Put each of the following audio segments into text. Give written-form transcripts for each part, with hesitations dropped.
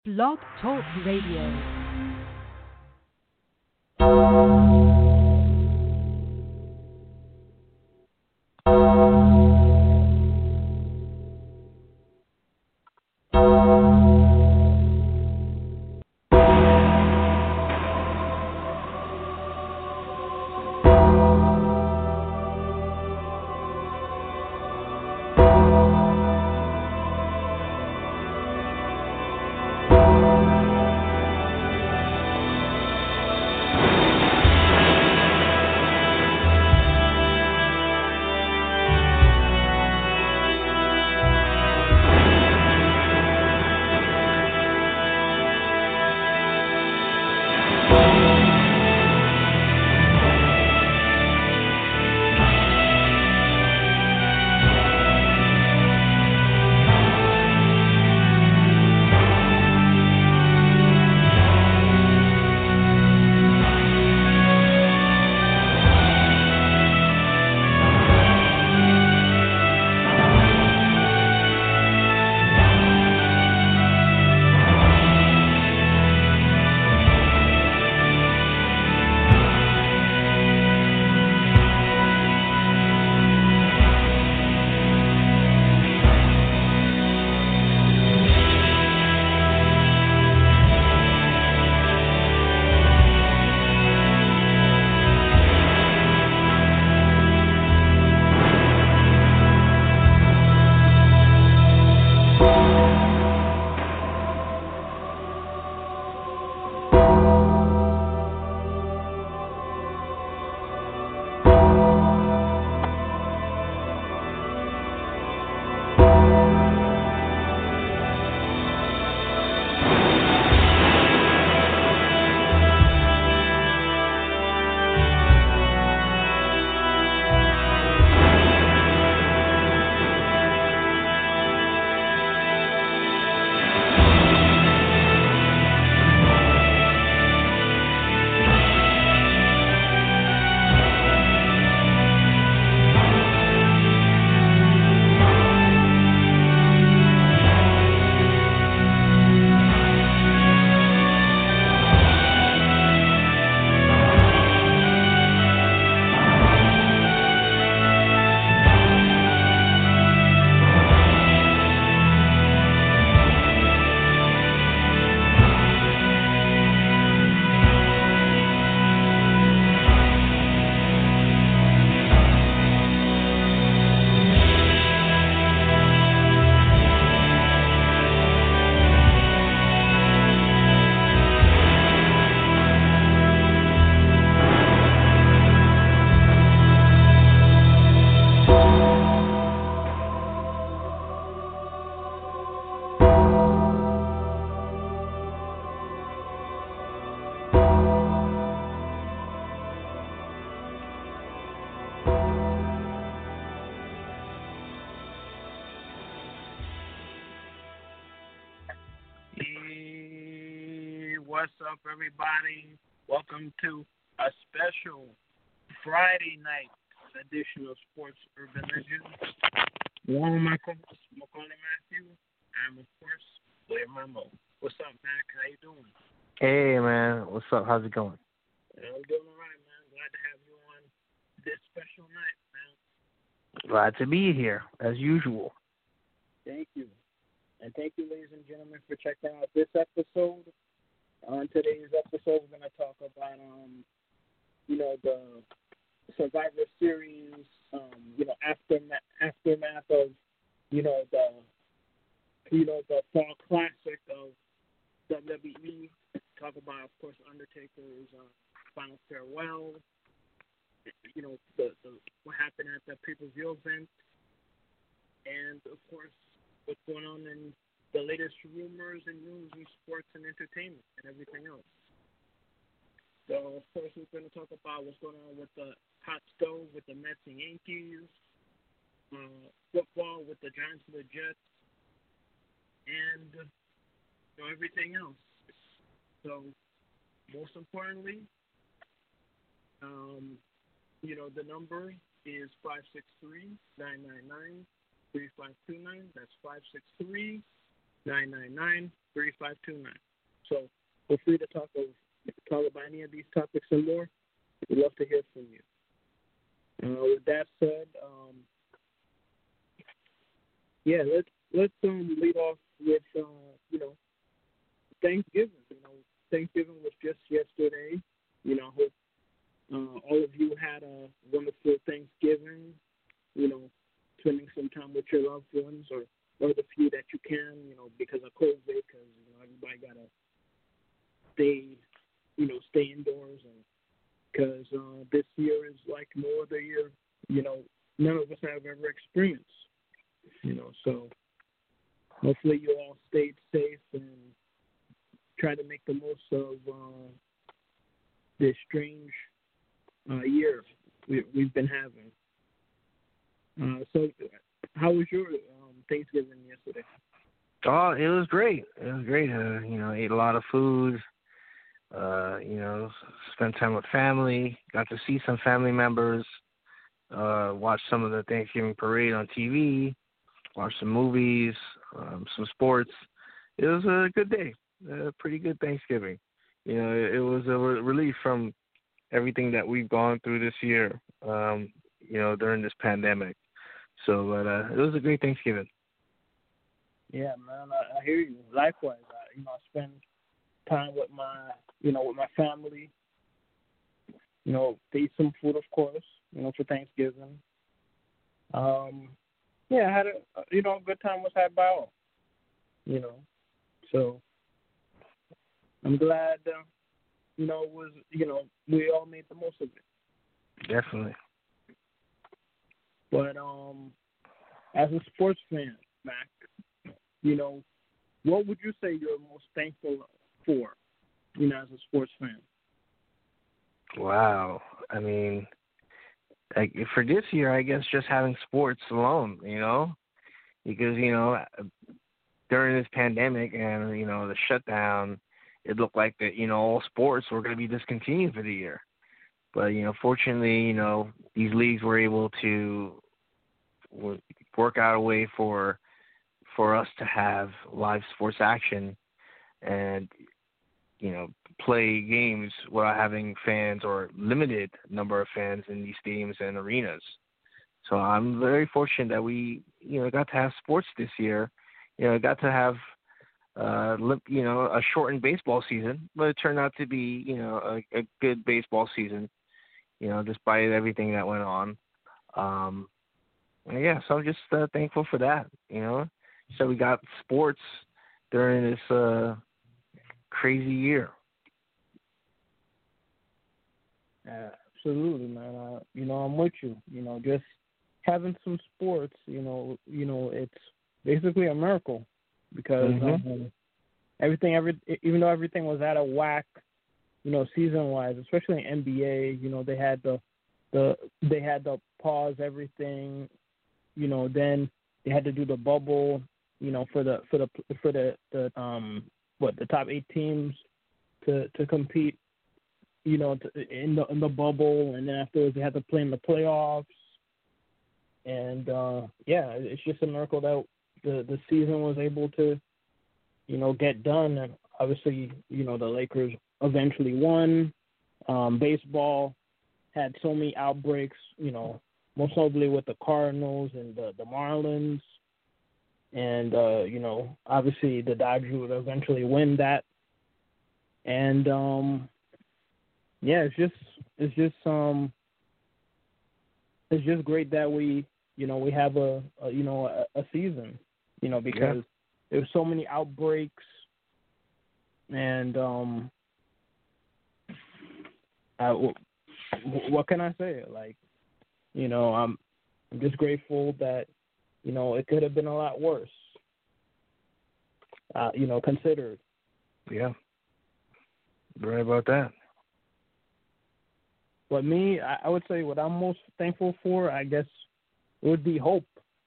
Blog Talk Radio. Hey, what's up, everybody? Welcome to a special Friday night edition of Sports Urban Legends. One of my co-hosts, Macaulay Matthew, and of course, Blair Memo. What's up, Mac? How you doing? Hey, man. What's up? How's it going? I'm doing all right, man. Glad to have you on this special night, man. Glad to be here, as usual. Thank you. And thank you, ladies and gentlemen, for checking out this episode. On today's episode, we're going to talk about, the Survivor Series, aftermath of, the fall classic of WWE. Talk about, of course, Undertaker's final farewell. What happened at the pay-per-view event, and of course, what's going on in the latest rumors and news in sports and entertainment and everything else. So, of course, we're going to talk about what's going on with the hot stove with the Mets and Yankees, football with the Giants and the Jets, and everything else. So, most importantly, the number is 563-999-3529. That's So feel free to talk about any of these topics and more. We'd love to hear from you. With that said, let's lead off with Thanksgiving. Thanksgiving was just yesterday. Hope all of you had a wonderful Thanksgiving. Spending some time with your loved ones or the few that you can. Because of COVID, because everybody gotta stay indoors, and because this year is like no other year. None of us have ever experienced. So hopefully you all stayed safe and try to make the most of this strange year we've been having. So how was your Thanksgiving yesterday? Oh, it was great. It was great. Ate a lot of food. Spent time with family. Got to see some family members. Watched some of the Thanksgiving parade on TV. Watched some movies, some sports. It was a good day. A pretty good Thanksgiving. It was a relief from everything that we've gone through this year. During this pandemic. So, but it was a great Thanksgiving. Yeah, man, I hear you. Likewise, I spend time with my family. They eat some food, of course. For Thanksgiving. I had a good time was had by all. So I'm glad. It was we all made the most of it. Definitely. But as a sports fan, Mac, what would you say you're most thankful for, as a sports fan? Wow. I mean, for this year, I guess just having sports alone, because, during this pandemic and, the shutdown, it looked like that, all sports were going to be discontinued for the year. But, fortunately, these leagues were able to work out a way for us to have live sports action and, play games without having fans or limited number of fans in these stadiums and arenas. So I'm very fortunate that we, got to have sports this year. Got to have, a shortened baseball season, but it turned out to be, a good baseball season, despite everything that went on. So I'm just thankful for that, So we got sports during this crazy year. Absolutely, man. I'm with you. Just having some sports, it's basically a miracle because even though everything was out of whack, season-wise, especially in NBA, they had to pause everything. Then they had to do the bubble, for the top 8 teams to compete, in the bubble, and then afterwards they had to play in the playoffs. And it's just a miracle that the season was able to, get done. And obviously, the Lakers eventually won. Baseball had so many outbreaks, most notably with the Cardinals and the Marlins. And, obviously the Dodgers would eventually win that. And, it's just great that we have a season, because there's so many outbreaks, and what can I say? I'm just grateful that it could have been a lot worse, considered. Yeah, right about that. But me, I would say what I'm most thankful for, I guess, would be hope.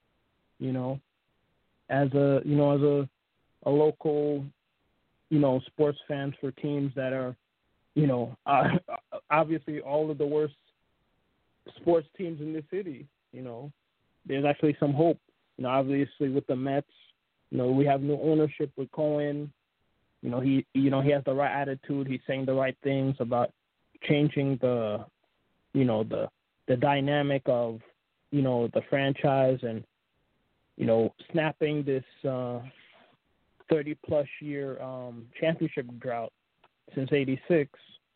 As a local, sports fans for teams that are, obviously all of the worst sports teams in the city. There's actually some hope. Obviously with the Mets, We have new ownership with Cohen. He has the right attitude. He's saying the right things about changing the dynamic of, the franchise and, snapping this 30-plus year championship drought since '86.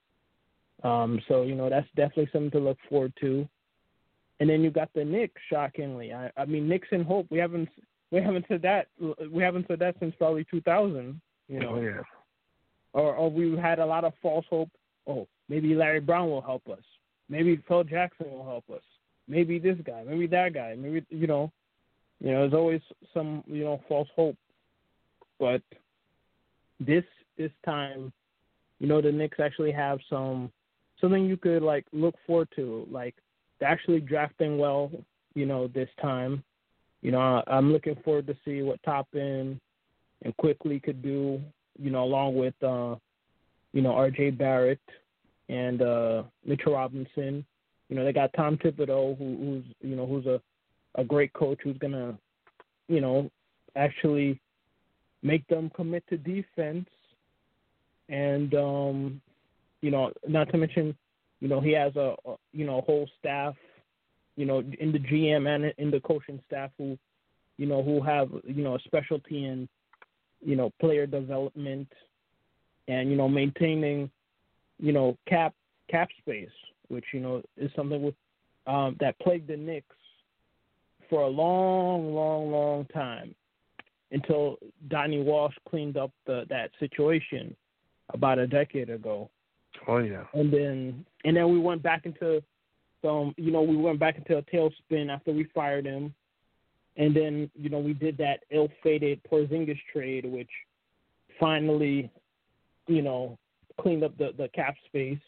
So, that's definitely something to look forward to. And then you got the Knicks, shockingly. I mean, Knicks and hope. We haven't said that. We haven't said that since probably 2000. Oh, yeah. Or we've had a lot of false hope. Oh, maybe Larry Brown will help us. Maybe Phil Jackson will help us. Maybe this guy. Maybe that guy. Maybe there's always some false hope. But this time, the Knicks actually have something you could look forward to. They're actually drafting well, this time. I'm looking forward to see what Toppin and Quickly could do, along with, R.J. Barrett and Mitchell Robinson. They got Tom Thibodeau, who's a great coach who's going to, actually make them commit to defense. And, not to mention, he has a whole staff, in the GM and in the coaching staff who have, a specialty in, player development and, maintaining, cap space, which, is something with that plagued the Knicks for a long, long, long time until Donnie Walsh cleaned up that situation about a decade ago. Oh yeah. And then we went back into a tailspin after we fired him. And then, we did that ill-fated Porzingis trade, which finally, cleaned up the cap space,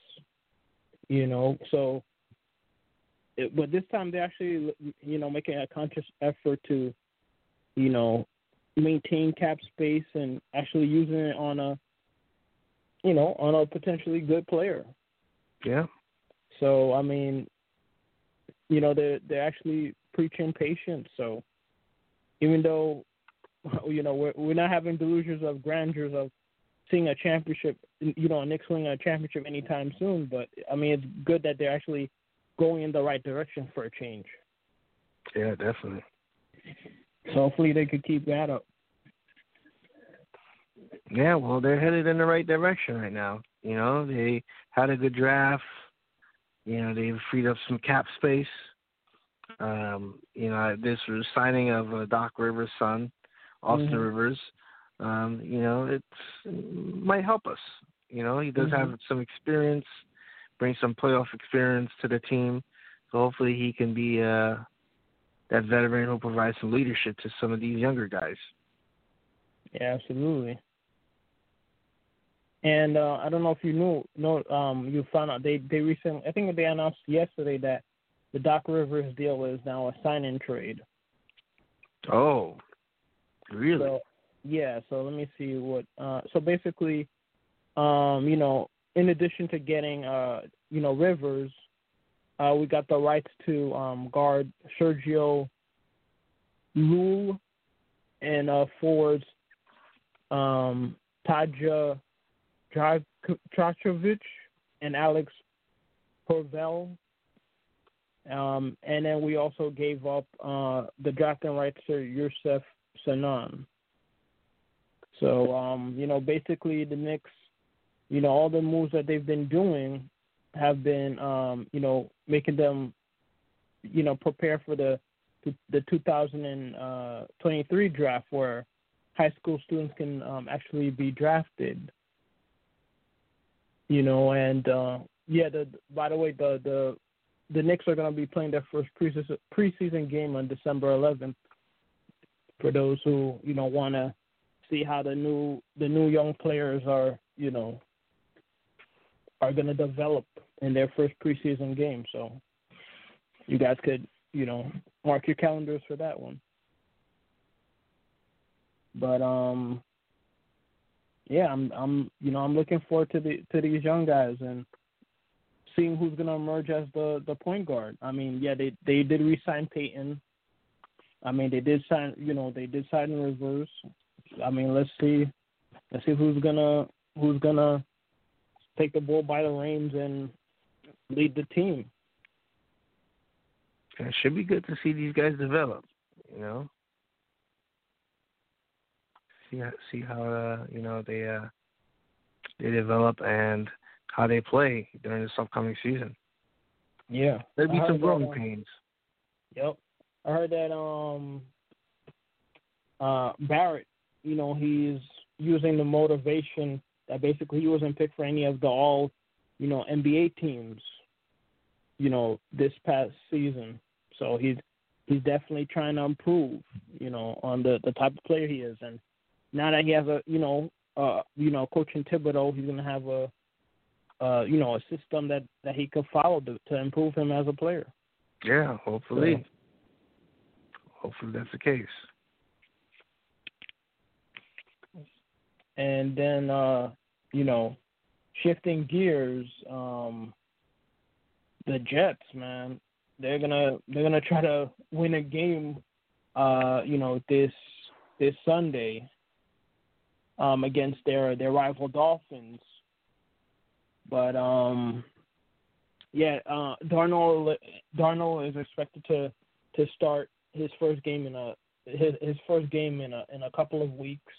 So, but this time they're actually, making a conscious effort to, maintain cap space and actually using it on a potentially good player. Yeah. So, I mean, they're actually preaching patience. So, even though, we're not having delusions of grandeurs of seeing a championship, Knicks winning a championship anytime soon, but, I mean, it's good that they're actually going in the right direction for a change. Yeah, definitely. So hopefully they could keep that up. Yeah, well, they're headed in the right direction right now. They had a good draft. They've freed up some cap space. This was signing of Doc Rivers' son, Austin Rivers. It might help us. He does have some experience, bring some playoff experience to the team. So hopefully he can be that veteran who provides some leadership to some of these younger guys. Yeah, absolutely. And I don't know if you you found out they recently, I think they announced yesterday that the Doc Rivers deal is now a sign-in trade. Oh, really? So, yeah. So let me see what. So basically, in addition to getting Rivers, we got the rights to guard Sergio Llull and forwards Taja Trachovic and Alex Porvel. And then we also gave up the drafting rights to Yusef Sanan. So, basically the Knicks, all the moves that they've been doing have been, making them, prepare for the 2023 draft where high school students can actually be drafted. By the way, the Knicks are going to be playing their first preseason game on December 11th. For those who want to see how the new young players are going to develop in their first preseason game. So you guys could mark your calendars for that one. But I'm looking forward to these young guys and seeing who's going to emerge as the point guard. I mean, yeah, they did re-sign Peyton, I mean, they did sign Rivers. I mean, let's see who's gonna take the bull by the reins and lead the team. It should be good to see these guys develop. You know, see how they develop and how they play during this upcoming season. Yeah, There'll be some growing pains. Yep, I heard that Barrett, he's using the motivation that basically he wasn't picked for any of the all, NBA teams, this past season. So he's definitely trying to improve, on the type of player he is. And now that he has a, Coach in Thibodeau, he's going to have a system that he could follow to improve him as a player. Yeah, hopefully. Hopefully that's the case. And then, shifting gears, the Jets, man, they're gonna try to win a game, this Sunday, against their rival Dolphins. But Darnold is expected to start his first game in a couple of weeks.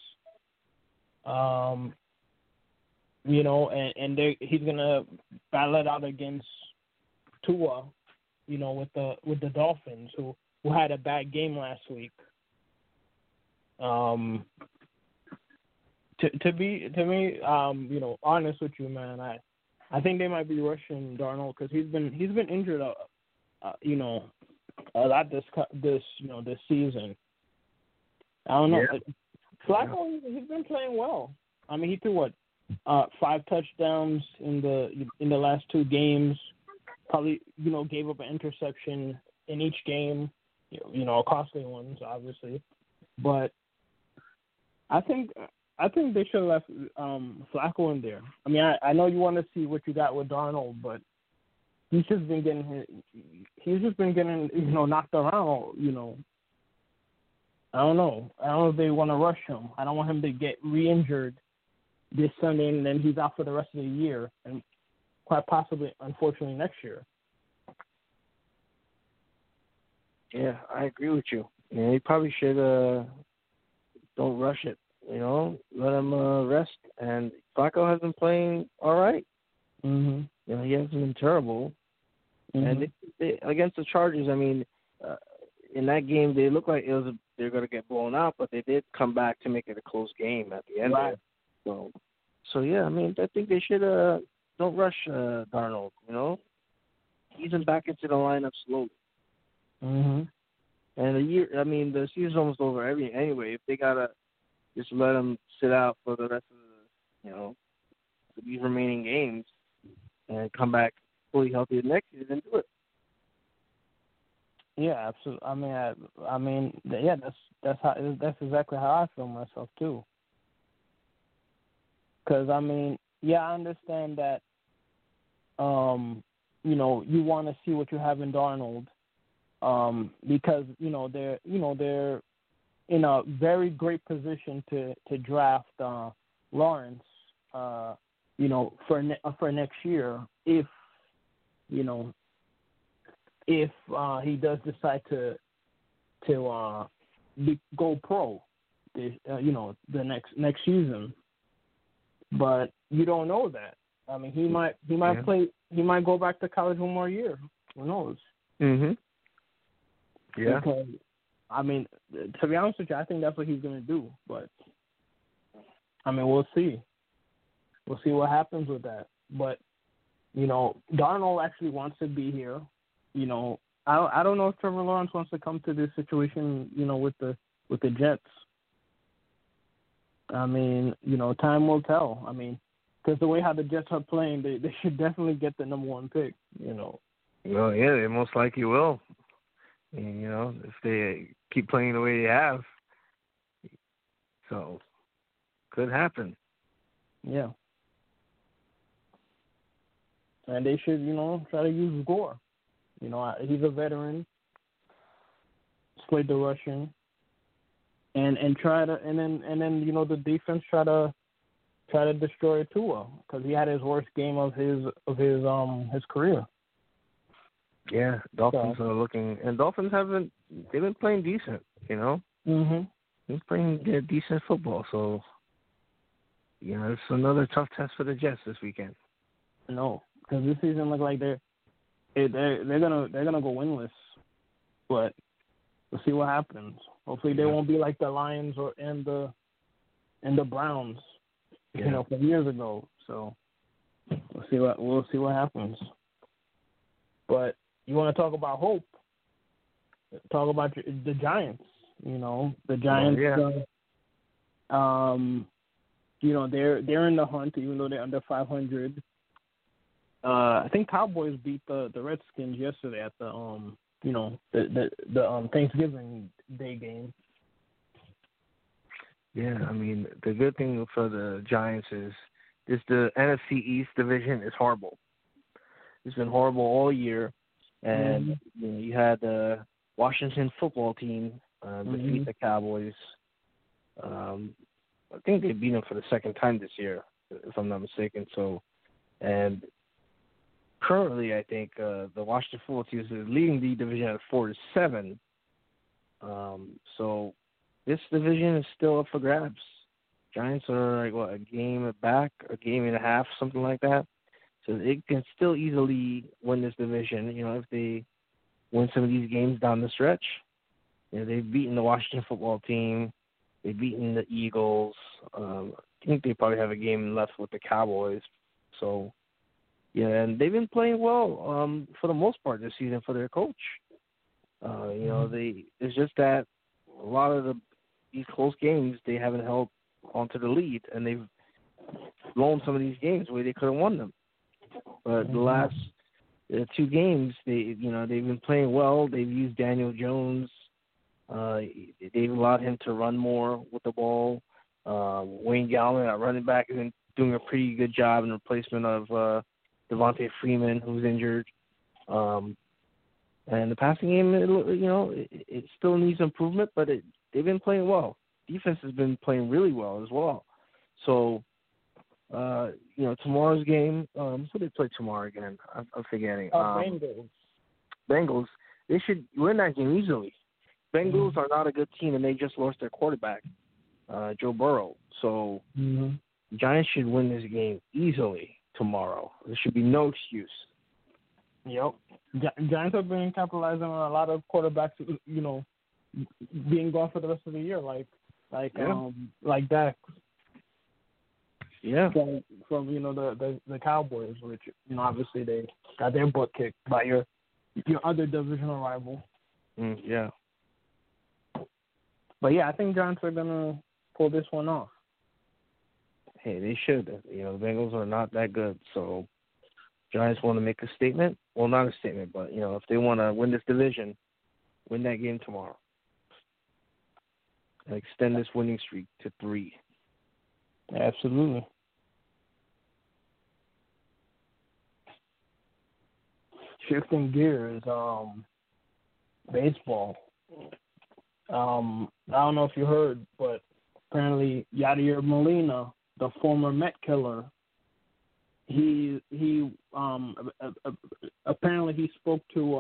He's gonna battle it out against Tua, with the Dolphins who had a bad game last week. To be honest with you, man, I think they might be rushing Darnold because he's been injured, a lot this season. I don't know. Yeah. Flacco, he's been playing well. I mean, he threw 5 touchdowns in the last 2 games. Probably gave up an interception in each game. Costly ones, obviously. But I think they should have left Flacco in there. I mean, I know you want to see what you got with Darnold, but he's just been getting knocked around. I don't know if they want to rush him. I don't want him to get re-injured this Sunday and then he's out for the rest of the year and quite possibly, unfortunately, next year. Yeah, I agree with you. Yeah, he probably should don't rush it. Let him rest. And Flacco has been playing all right. Mm-hmm. He hasn't been terrible. Mm-hmm. And they against the Chargers, I mean, in that game they looked like they're going to get blown out, but they did come back to make it a close game at the end. Right. So yeah, I mean, I think they should don't rush Darnold. Ease him back into the lineup slowly. Mm-hmm. And the season's almost over anyway. If they gotta just let him sit out for the rest of these remaining games and come back fully healthy the next year, then do it. Yeah, absolutely. That's exactly how I feel myself too. Because I understand that. You want to see what you have in Darnold, because they're in a very great position to draft Lawrence, for next year if he does decide to go pro, the next season. But you don't know that. I mean, he might play. He might go back to college one more year. Who knows? Mhm. Yeah. Because, to be honest with you, I think that's what he's going to do. But we'll see. We'll see what happens with that. But Darnold actually wants to be here. I don't know if Trevor Lawrence wants to come to this situation. With the Jets. Time will tell. Because the way how the Jets are playing, they should definitely get the number 1 pick. Well, yeah, they most likely will. If they keep playing the way they have, so could happen. Yeah. And they should, try to use Gore. He's a veteran. exploit the rushing, and try to and then the defense try to destroy Tua because he had his worst game of his career. Yeah, Dolphins are looking, and Dolphins they've been playing decent, Mhm. They're playing decent football, so it's another tough test for the Jets this weekend. No, because this season look like they're gonna go winless, but we'll see what happens. Hopefully they won't be like the Lions and the Browns, from years ago. So we'll see what happens. But you want to talk about hope? Talk about the Giants. The Giants. They're in the hunt, even though they're under 500. I think Cowboys beat the Redskins yesterday at the Thanksgiving Day game. Yeah, I mean, the good thing for the Giants is the NFC East division is horrible. It's been horrible all year, and you had the Washington football team defeat the Cowboys. I think they beat them for the second time this year, if I'm not mistaken. So, and currently, I think the Washington football team is leading the division at 4-7. So this division is still up for grabs. Giants are a game back, a game and a half, something like that. So it can still easily win this division, if they win some of these games down the stretch. They've beaten the Washington football team. They've beaten the Eagles. I think they probably have a game left with the Cowboys. So, and they've been playing well for the most part this season for their coach. It's just that a lot of these close games, they haven't held onto the lead, and they've blown some of these games where they could have won them. But the last two games, they've been playing well. They've used Daniel Jones. They've allowed him to run more with the ball. Wayne Gallman, our running back, has been doing a pretty good job in replacement of Devontae Freeman, who's injured. And the passing game, it still needs improvement, but they've been playing well. Defense has been playing really well as well. So, tomorrow's game, who they play tomorrow again? I'm forgetting. Bengals. They should win that game easily. Bengals are not a good team, and they just lost their quarterback, Joe Burrow. So, Giants should win this game easily tomorrow. There should be no excuse. Yep. Giants have been capitalizing on a lot of quarterbacks, being gone for the rest of the year, like Dak. Yeah. From the Cowboys, which obviously they got their butt kicked by your other divisional rival. Yeah. But yeah, I think Giants are gonna pull this one off. Hey, they should. The Bengals are not that good, so Giants want to make a statement. Well, not a statement, but if they want to win this division, win that game tomorrow. And extend this winning streak to 3. Absolutely. Shifting gears, baseball. I don't know if you heard, but apparently Yadier Molina, the former Met killer, he apparently he spoke to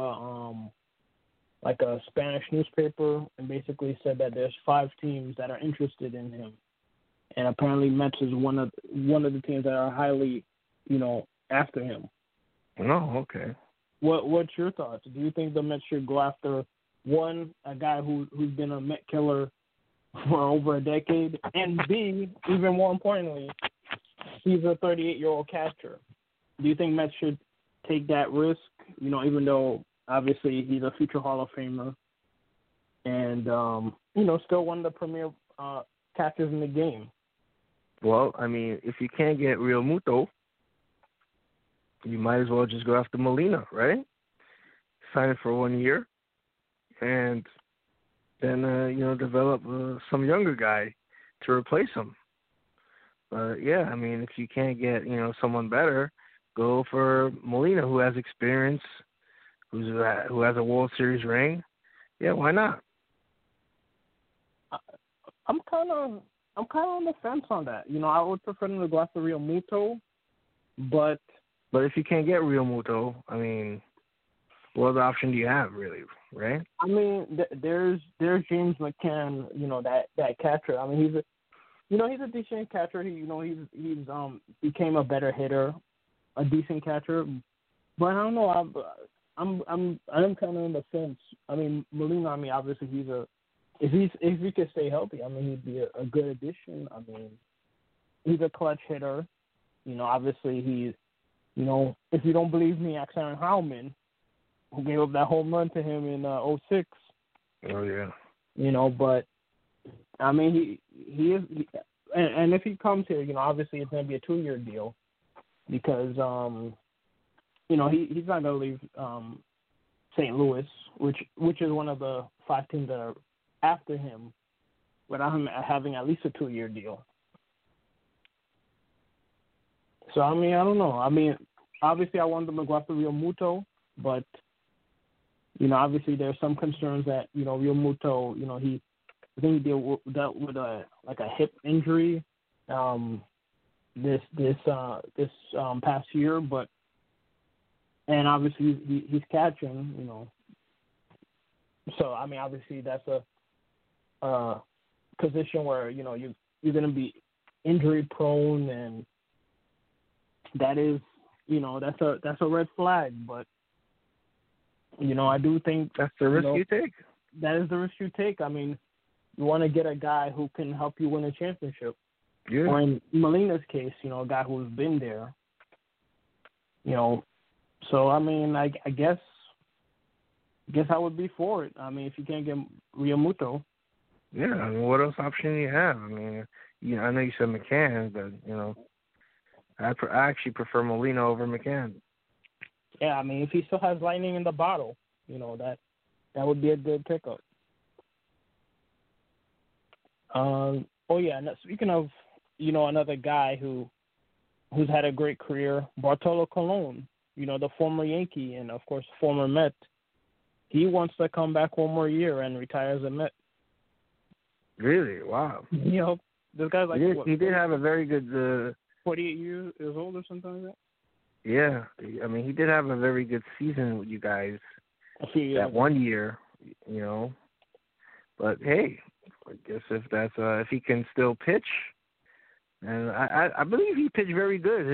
a Spanish newspaper and basically said that there's 5 teams that are interested in him, and apparently Mets is one of the teams that are highly, after him. Oh, okay. What's your thoughts? Do you think the Mets should go after a guy who's been a Met killer for over a decade, and B, even more importantly, he's a 38-year-old catcher? Do you think Mets should take that risk? Even though obviously he's a future Hall of Famer, and still one of the premier catchers in the game. Well, I mean, if you can't get Real Muto, you might as well just go after Molina, right? Sign it for 1 year, and then develop some younger guy to replace him. Yeah, I mean, if you can't get someone better, go for Molina, who has experience, who has a World Series ring. Yeah, why not? I'm kind of on the fence on that. You know, I would prefer them to go after Real Muto, but if you can't get Real Muto, I mean, what other option do you have, really, right? I mean, there's James McCann. You know, that catcher. I mean, he's a decent catcher. He's became a better hitter, a decent catcher. But I don't know. I'm kind of on the fence. I mean, Molina. I mean, obviously if he could stay healthy, I mean, he'd be a good addition. I mean, he's a clutch hitter. You know, obviously he's, you know, if you don't believe me, ask Aaron Howman, who gave up that home run to him in 2006. Oh yeah. You know, but I mean, he is, and if he comes here, you know, obviously it's going to be a 2-year deal because, you know, he's not going to leave St. Louis, which is one of the 5 teams that are after him, without him having at least a 2-year deal. So, I mean, I don't know. I mean, obviously I want them to go after Real Muto, but, you know, obviously there's some concerns that, you know, Real Muto, you know, I think he dealt with a hip injury this past year, but and obviously he's catching, you know. So I mean, obviously that's a position where, you know, you're going to be injury prone, and that is, you know, that's a red flag. But, you know, I do think that's the risk you take. That is the risk you take. I mean, you want to get a guy who can help you win a championship. Yeah. Or in Molina's case, you know, a guy who's been there. You know, so I mean, I guess I would be for it. I mean, if you can't get Real Muto. Yeah, I mean, what else option do you have? I mean, you know, I know you said McCann, but, you know, I actually prefer Molina over McCann. Yeah, I mean, if he still has lightning in the bottle, you know, that would be a good pickup. Oh yeah, and speaking of, you know, another guy who's had a great career, Bartolo Colon, you know, the former Yankee and of course former Met. He wants to come back one more year and retire as a Met. Really? Wow. You know, this guy's like he did have a very good 48 years old or something like that. Yeah, I mean, he did have a very good season with you guys that 1 year, you know. But hey, I guess if he can still pitch, and I believe he pitched very good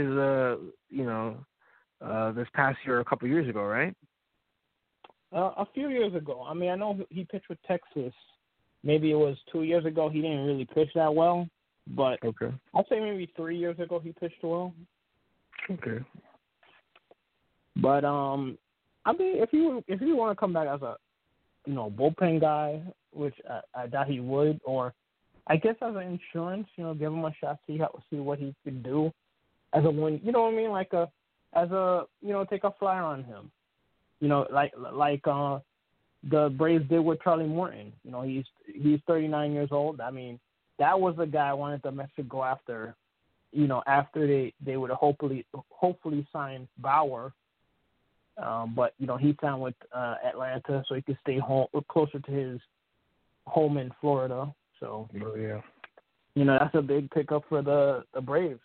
this past year, a couple of years ago, right? A few years ago. I mean, I know he pitched with Texas. Maybe it was 2 years ago. He didn't really pitch that well, but okay. I'd say maybe 3 years ago he pitched well. Okay. But I mean, if you want to come back as a, you know, bullpen guy, which I doubt he would, or I guess as an insurance, you know, give him a shot, see what he can do as a win. You know what I mean? Like you know, take a flyer on him. You know, like the Braves did with Charlie Morton. You know, he's 39 years old. I mean, that was the guy I wanted the Mets to go after. You know, after they would hopefully sign Bauer. But, you know, he signed with Atlanta so he could stay home, closer to his home in Florida. So, yeah. You know, that's a big pickup for the Braves.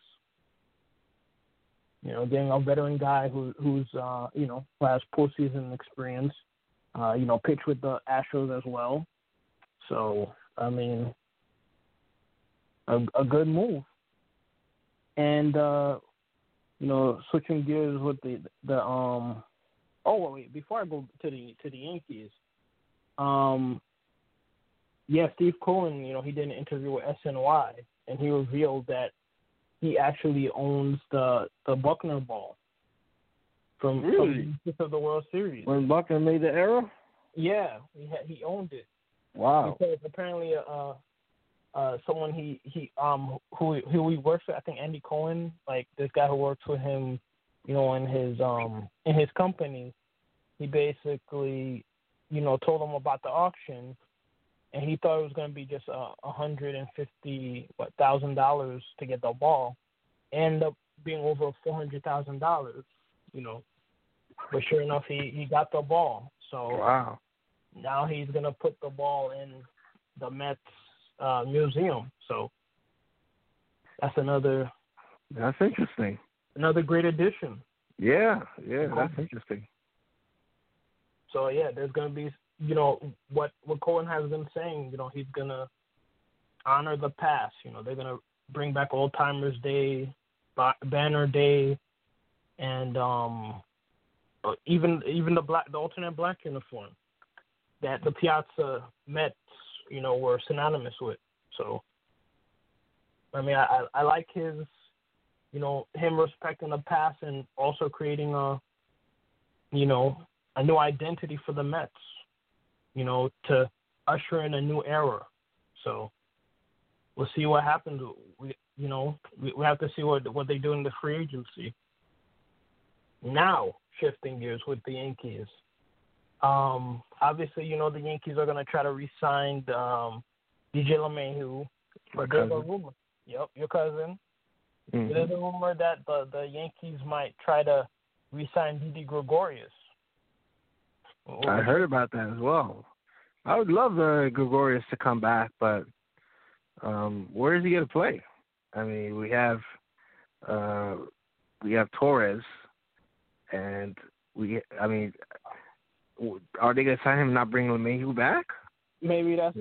You know, getting a veteran guy who's you know, who has postseason experience. You know, pitched with the Astros as well. So, I mean, a good move. And, you know, switching gears with the oh wait! Before I go to the Yankees, yeah, Steve Cohen, you know, he did an interview with SNY, and he revealed that he actually owns the Buckner ball from the World Series. When Buckner made the error? Yeah, he owned it. Wow. Because apparently, someone who he works with, I think Andy Cohen, like this guy who works with him, you know, in his company, he basically, you know, told him about the auction, and he thought it was going to be just $150,000 to get the ball. Ended up being over $400,000, you know. But sure enough, he got the ball. So wow. Now he's going to put the ball in the Mets' museum. So that's another. That's interesting. Another great addition. Yeah, that's interesting. So yeah, there's gonna be, what Cohen has been saying. He's gonna honor the past. They're gonna bring back Old Timers Day, Banner Day, and even the alternate black uniform that the Piazza Mets, were synonymous with. So I mean, I like his, him respecting the past and also creating a new identity for the Mets, to usher in a new era. So we'll see what happens. We have to see what they do in the free agency. Now, shifting gears with the Yankees. Obviously, the Yankees are going to try to re-sign DJ LeMahieu. But there's a rumor. Yep, your cousin. Mm-hmm. There's a rumor that the Yankees might try to re-sign Didi Gregorius. I heard about that as well. I would love Gregorius to come back, but where is he going to play? I mean, we have Torres, and are they going to sign him and not bring LeMahieu back? Maybe that's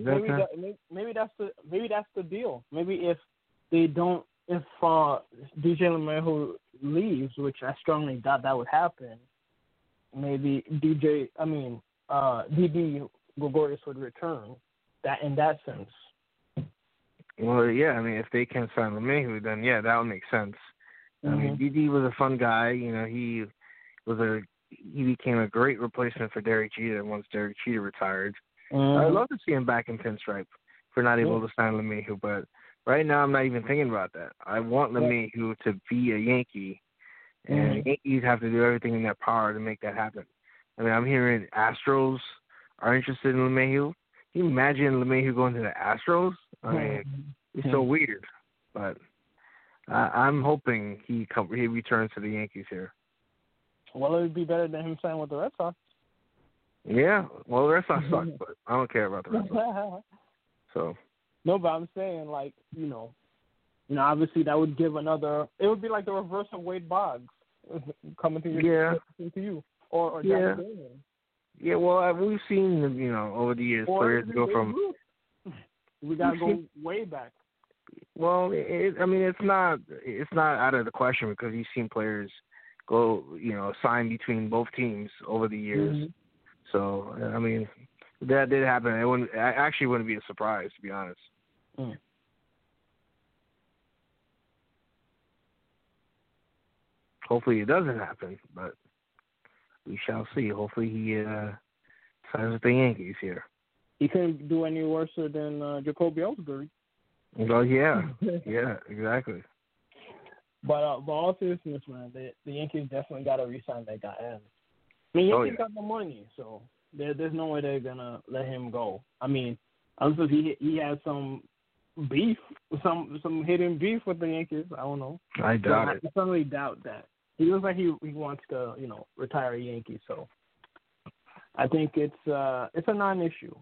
the deal. Maybe if DJ LeMahieu leaves, which I strongly doubt that would happen, maybe Didi Gregorius would return. That in that sense. Well, yeah. I mean, if they can sign LeMahieu, then yeah, that would make sense. Mm-hmm. I mean, Didi was a fun guy. He became a great replacement for Derek Jeter once Derek Jeter retired. Mm-hmm. I'd love to see him back in pinstripe for not able to sign LeMahieu, but right now I'm not even thinking about that. I want LeMahieu to be a Yankee, and Yankees have to do everything in their power to make that happen. I mean, I'm hearing Astros are interested in LeMahieu. Can you imagine LeMahieu going to the Astros? I mean, it's so weird, but I'm hoping he returns to the Yankees here. Well, it would be better than him signing with the Red Sox. Yeah, well, the Red Sox suck, but I don't care about the Red Sox. So. No, but I'm saying, obviously that would give another. It would be like the reverse of Wade Boggs coming to you, or yeah. Yeah, well, we've seen over the years players go from. We gotta go way back. Well, it's not out of the question because you've seen players go, sign between both teams over the years. Mm-hmm. So I mean, that did happen. It actually wouldn't be a surprise, to be honest. Mm. Hopefully it doesn't happen, but we shall see. Hopefully he signs with the Yankees here. He couldn't do any worse than Jacoby Ellsbury. Well, yeah, yeah, exactly. But all seriousness, man, the Yankees definitely got to re-sign that guy. I mean, Yankees got the money, so there's no way they're gonna let him go. I mean, unless he has some beef, some hidden beef with the Yankees. I don't know. I doubt it. I certainly doubt that. He looks like he wants to, retire a Yankee. So I think it's a non-issue.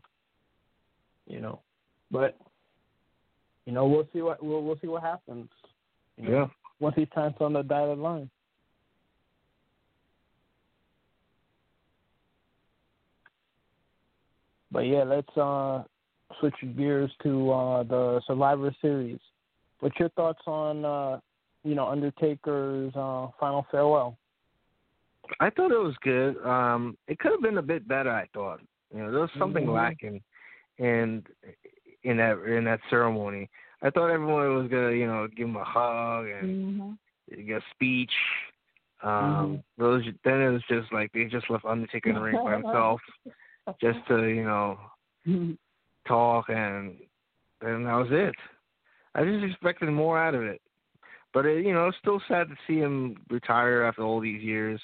But we'll see what happens. Yeah. Once he turns on the dotted line. But yeah, let's switch gears to the Survivor Series. What's your thoughts on Undertaker's final farewell? I thought it was good. It could have been a bit better. I thought there was something lacking in that ceremony. I thought everyone was gonna give him a hug and give a speech. Then it was just like they just left Undertaker in the ring by himself. Just to, talk, and that was it. I just expected more out of it. But, it's still sad to see him retire after all these years,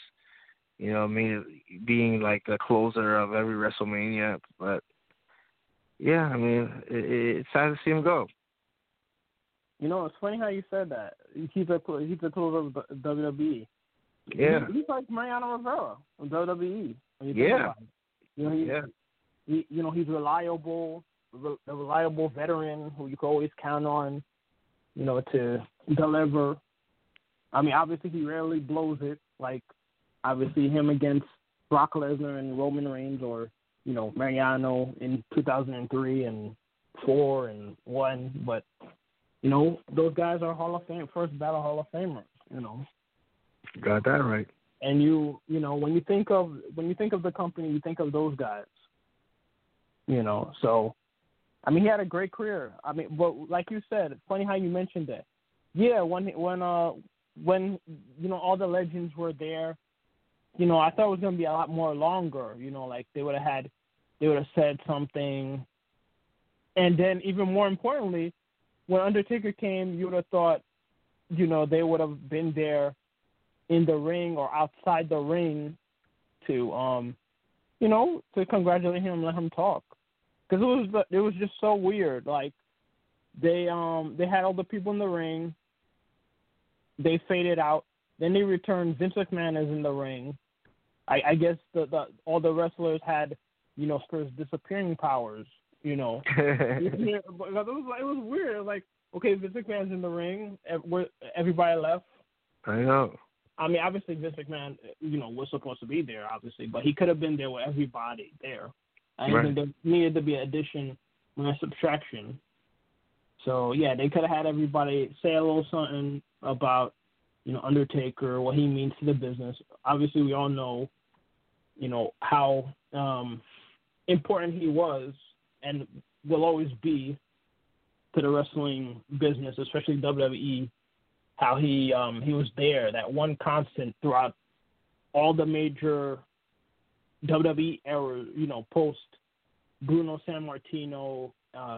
being like the closer of every WrestleMania. But, yeah, I mean, it's sad to see him go. It's funny how you said that. He's a closer of WWE. Yeah. He's like Mariano Rivera of WWE. Yeah. He's reliable, a reliable veteran who you can always count on, to deliver. I mean, obviously he rarely blows it, like obviously him against Brock Lesnar and Roman Reigns, or Mariano in 2003 and 4 and 1, but those guys are Hall of Fame, first battle Hall of Famers. Got that right. And when you think of the company, you think of those guys. So I mean, he had a great career. I mean, but like you said, it's funny how you mentioned that. Yeah, when all the legends were there, I thought it was gonna be a lot more longer. Like they would have said something, and then even more importantly, when Undertaker came, you would have thought, they would have been there in the ring or outside the ring to to congratulate him and let him talk. Because it was just so weird. Like they had all the people in the ring, they faded out, then they returned. Vince McMahon is in the ring. I guess all the wrestlers had disappearing powers. It was weird. It was like, okay, Vince McMahon's in the ring, everybody left. I know. I mean, obviously Vince McMahon, was supposed to be there, obviously, but he could have been there with everybody there. I think there needed to be an addition and a subtraction. So, yeah, they could have had everybody say a little something about, Undertaker, what he means to the business. Obviously, we all know, how important he was and will always be to the wrestling business, especially WWE, how he was there, that one constant throughout all the major WWE eras, post Bruno Sammartino,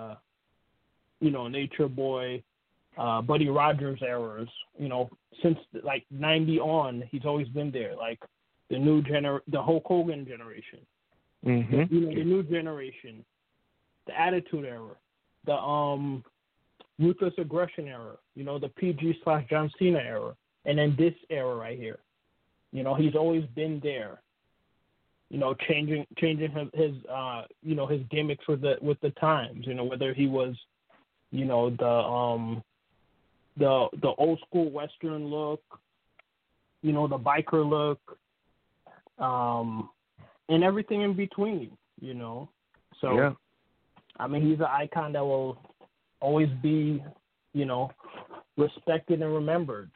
Nature Boy, Buddy Rogers eras, since like 90 on, he's always been there. Like the Hulk Hogan generation, mm-hmm. The new generation, the Attitude Era, the Ruthless Aggression era, the PG/John Cena era, and then this era right here. He's always been there. Changing his his gimmicks with the times. Whether he was, the old school Western look, the biker look, and everything in between. So yeah. I mean, he's an icon that will always be, respected and remembered.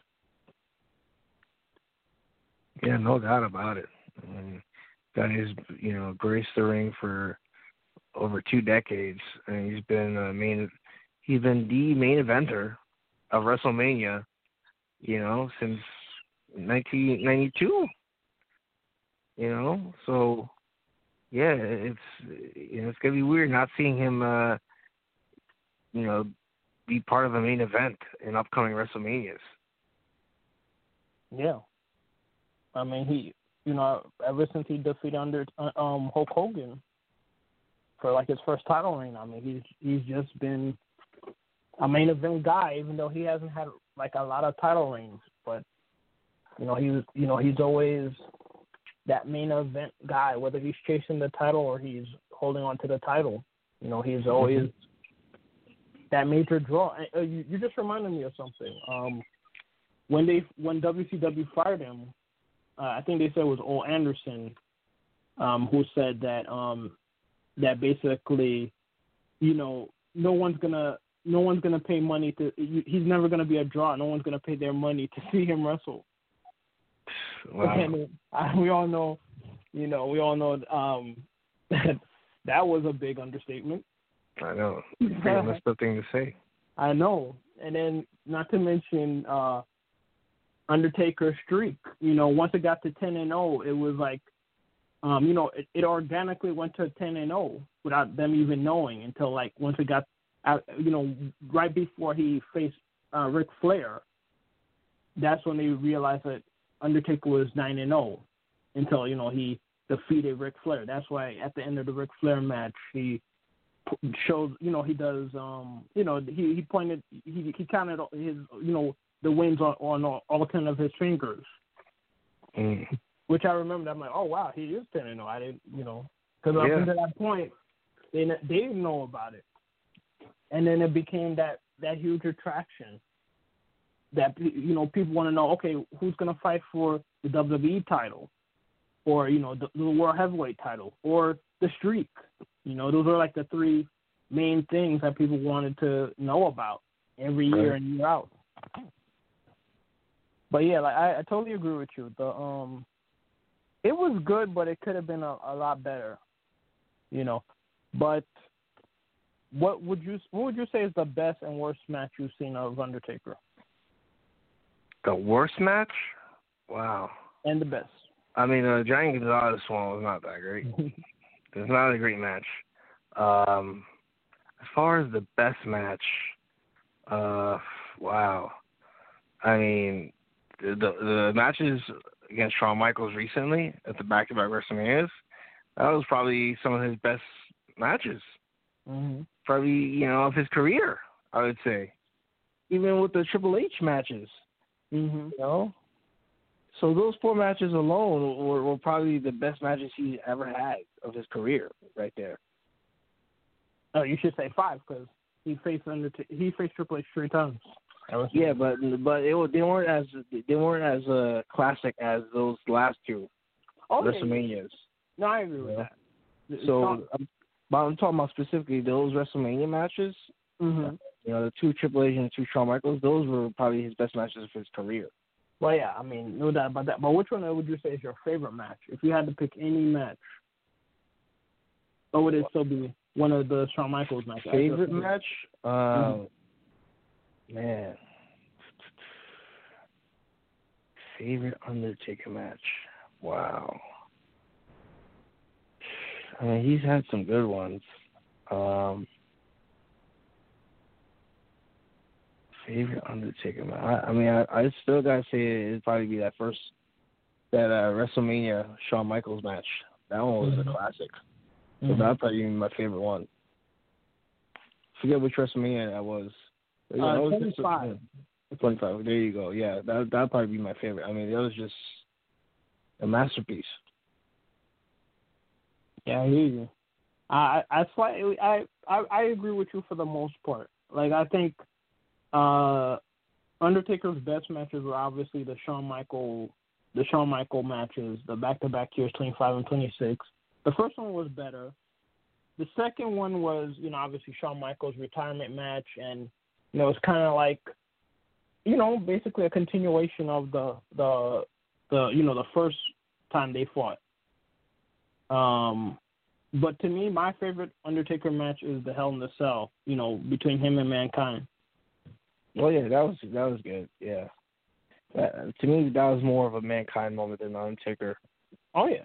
Yeah, no doubt about it. Guy's, graced the ring for over 2 decades, and he's been the main eventer of WrestleMania, since 1992. So yeah, it's gonna be weird not seeing him, be part of a main event in upcoming WrestleManias. Yeah, I mean he, ever since he defeated Hulk Hogan for like his first title reign, I mean he's just been a main event guy, even though he hasn't had like a lot of title reigns. But he's always that main event guy, whether he's chasing the title or he's holding on to the title. He's always that major draw. You just reminded me of something. When WCW fired him, I think they said it was Ole Anderson, who said that that basically, no one's gonna pay money to. He's never gonna be a draw. No one's gonna pay their money to see him wrestle. Wow. And we all know that was a big understatement. I know. Pretty messed up thing to say. I know. And then not to mention Undertaker's streak. Once it got to 10-0, it was like, it organically went to 10-0 without them even knowing until like once it got out, right before he faced Ric Flair. That's when they realized that Undertaker was 9-0 until he defeated Ric Flair. That's why at the end of the Ric Flair match he shows he does he pointed he counted his the wins on all 10 of his fingers, which I remember. I'm like, oh wow, he is 10-0. I didn't because up until that point they didn't know about it. and then it became that huge attraction that people want to know. Okay, who's gonna fight for the WWE title, or the World Heavyweight title, or the Streak? Those are like the three main things that people wanted to know about every year in, year out. But yeah, like I totally agree with you. It was good, but it could have been a lot better. But what would you say is the best and worst match you've seen of Undertaker? The worst match? Wow. And the best. I mean, the Giant Gonzalez one was not that great. It's not a great match. As far as the best match, wow. I mean, the matches against Shawn Michaels recently at the back-to-back WrestleManias, that was probably some of his best matches. Mm-hmm. Probably, of his career, I would say. Even with the Triple H matches. Mm-hmm. So those 4 matches alone were probably the best matches he ever had of his career, right there. Oh, you should say 5 because he faced Triple H 3 times. Yeah, but they weren't as classic as those last 2 WrestleManias. No, I agree with that. So, but I'm talking about specifically those WrestleMania matches. Mm-hmm. The 2 Triple H and the 2 Shawn Michaels. Those were probably his best matches of his career. Well, yeah, I mean, no doubt about that. But which one would you say is your favorite match? If you had to pick any match, or would it still be one of the Shawn Michaels matches? Favorite match? Man. Favorite Undertaker match? Wow. I mean, he's had some good ones. Favorite Undertaker match? I mean, I still gotta say it'd probably be that WrestleMania Shawn Michaels match. That one was a classic. So that'd probably be my favorite one. Forget which WrestleMania that was. 25. 25. There you go. Yeah, that'd probably be my favorite. I mean, that was just a masterpiece. Yeah, I hear you. I agree with you for the most part. Like, I think Undertaker's best matches were obviously the Shawn Michael matches, the back-to-back years 25 and 26. The first one was better. The second one was, obviously Shawn Michaels' retirement match, and it's kind of like, basically a continuation of the first time they fought. But to me, my favorite Undertaker match is the Hell in the Cell, between him and Mankind. Oh yeah, that was good. Yeah, to me that was more of a Mankind moment than Undertaker. Oh yeah,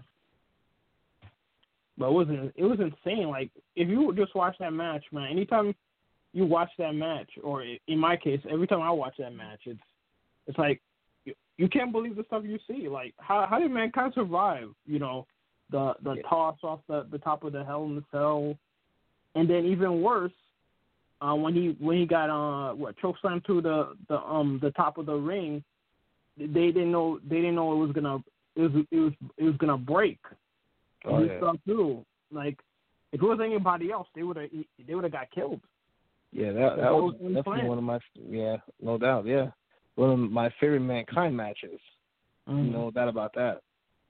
but it was insane. Like, if you just watch that match, man, anytime you watch that match, or in my case, every time I watch that match, it's like you can't believe the stuff you see. Like, how did Mankind survive? The toss off the top of the Hell in the Cell, and then even worse, when he got chokeslammed to the top of the ring, they didn't know it was gonna break. Oh, he fell through. Like, if it was anybody else, they would have got killed. Yeah, that was definitely one of my no doubt, yeah, one of my favorite Mankind matches. Mm-hmm. No doubt about that.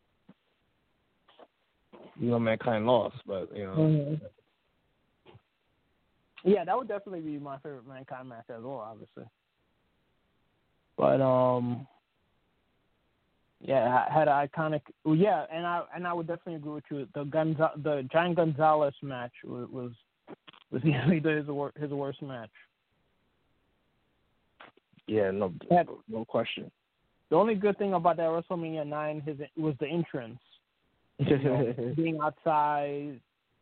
Mankind lost, but Mm-hmm. Yeah, that would definitely be my favorite Mankind match as well, obviously. But had an iconic. Yeah, and I would definitely agree with you. The Giant Gonzalez match was easily his worst match. Yeah, no question. The only good thing about that WrestleMania 9 was the entrance. Being outside,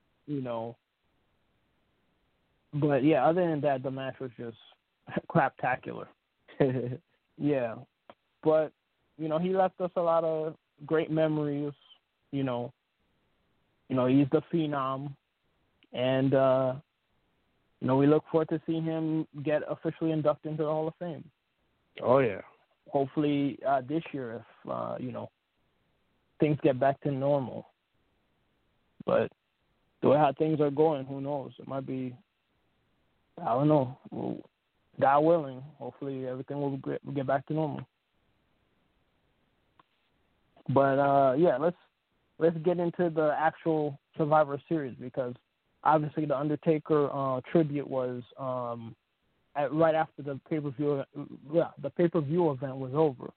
But yeah, other than that, the match was just craptacular. Yeah, but he left us a lot of great memories. He's the Phenom, and we look forward to seeing him get officially inducted into the Hall of Fame. Oh yeah. Hopefully this year, if things get back to normal. But the way how things are going, who knows? It might be I don't know. Well, God willing, hopefully everything will get back to normal. But yeah, let's get into the actual Survivor Series, because obviously the Undertaker tribute was right after the pay-per-view. Yeah, the pay-per-view event was over.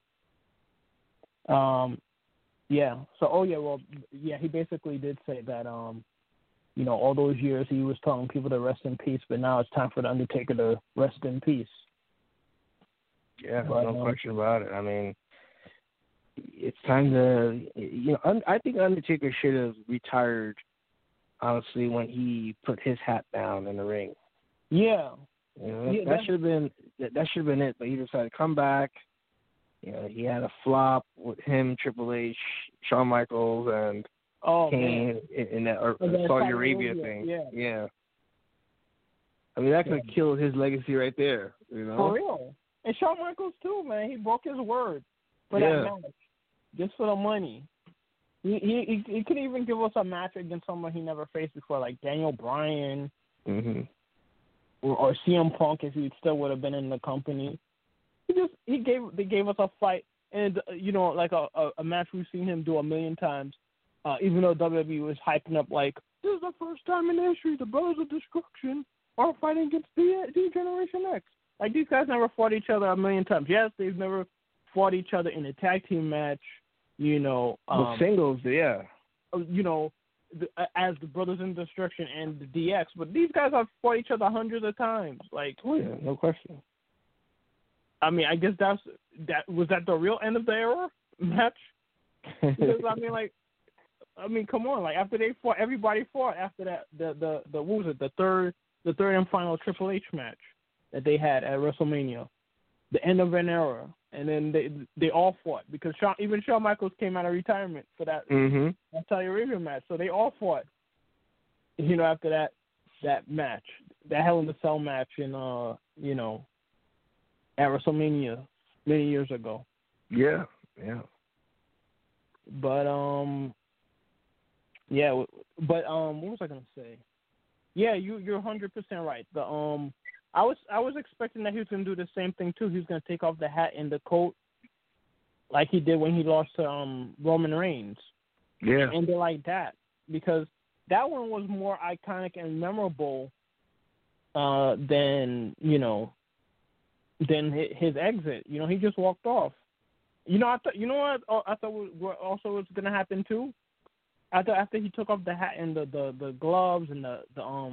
Yeah. So, he basically did say that, all those years he was telling people to rest in peace, but now it's time for the Undertaker to rest in peace. Yeah, no question about it. I mean, it's time to, I think Undertaker should have retired, honestly, when he put his hat down in the ring. Yeah. That should have been it, but he decided to come back. He had a flop with him, Triple H, Shawn Michaels, and Kane in that Saudi Arabia thing. Yeah. I mean, that could have killed his legacy right there. For real. And Shawn Michaels too, man. He broke his word for that match, just for the money. He could even give us a match against someone he never faced before, like Daniel Bryan, or CM Punk, if he still would have been in the company. They gave us a fight, and like a match we've seen him do a million times. Even though WWE was hyping up like, this is the first time in history the Brothers of Destruction are fighting against the Generation X. Like, these guys never fought each other a million times. Yes, they've never fought each other in a tag team match. Singles, yeah. As the Brothers in Destruction and the DX, but these guys have fought each other hundreds of times. Like, no question. I mean, I guess was that the real end of the era match? Because I mean, come on! Like, after they fought, everybody fought after that. The what was it? The third and final Triple H match that they had at WrestleMania, the end of an era, and then they all fought because even Shawn Michaels came out of retirement for that Saudi Arabia match, so they all fought. After that match, that Hell in a Cell match in at WrestleMania many years ago. Yeah. But what was I gonna say? Yeah, you're 100% right. I was expecting that he was gonna do the same thing too. He was gonna take off the hat and the coat, like he did when he lost to Roman Reigns. Yeah. And they're like that because that one was more iconic and memorable than his exit. He just walked off. I thought what also was gonna happen too. After he took off the hat and the gloves and the